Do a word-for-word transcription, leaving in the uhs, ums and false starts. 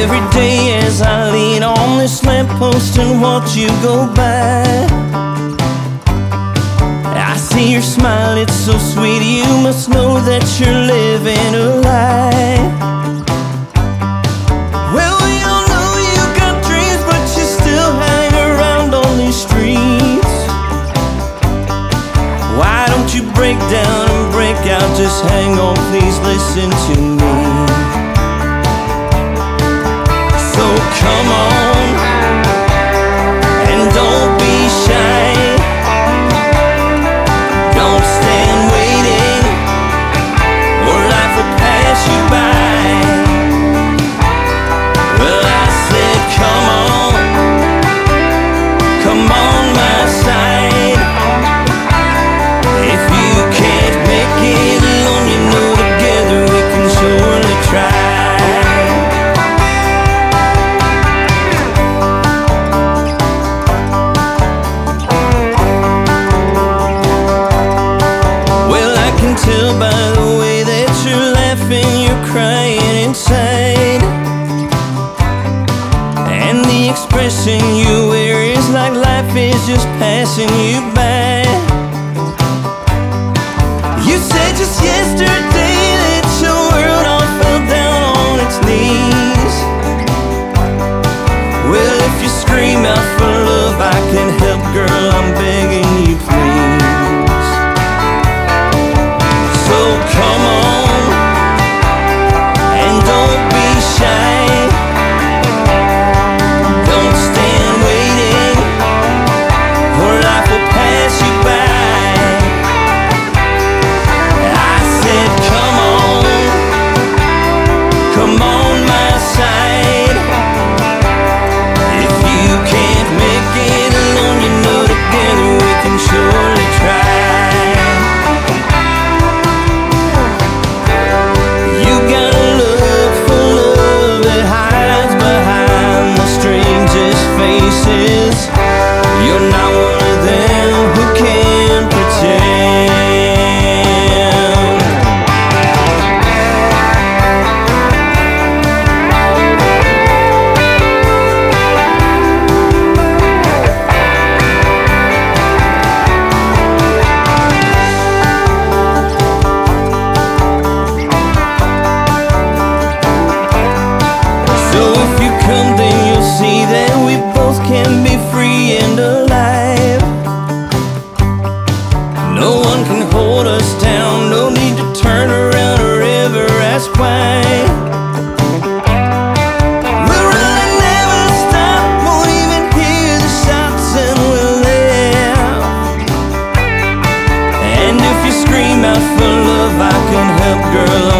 every day as I lean on this lamppost and watch you go by. I see your smile, it's so sweet. You must know that you're living a lie. Well, we all know you got dreams, but you still hang around on these streets. Why don't you break down and break out? Just hang on, please listen to me. So come on, and don't be shy. Don't stand waiting, or life will pass you by. Well, I said come on, come on my side. If you can't make it alone, you know together we can surely try. Tell by the way that you're laughing, you're crying inside, and the expression you wear is like life is just passing you by. You said just yesterday that your world all fell down on its knees. Well, if you scream out for love, I can help, girl, I'm begging you please. Come on, and don't be shy. Don't stand waiting, or life will pass you by. I said come on, come on my side. If you can't make it alone, you know together we can surely try. You're not one of them who can pretend. So if you come, then you'll see that we both can be free and alive. No one can hold us down, no need to turn around or ever ask why. We'll really never stop, won't even hear the shots, and we'll laugh. And if you scream out for love, I can help, girl.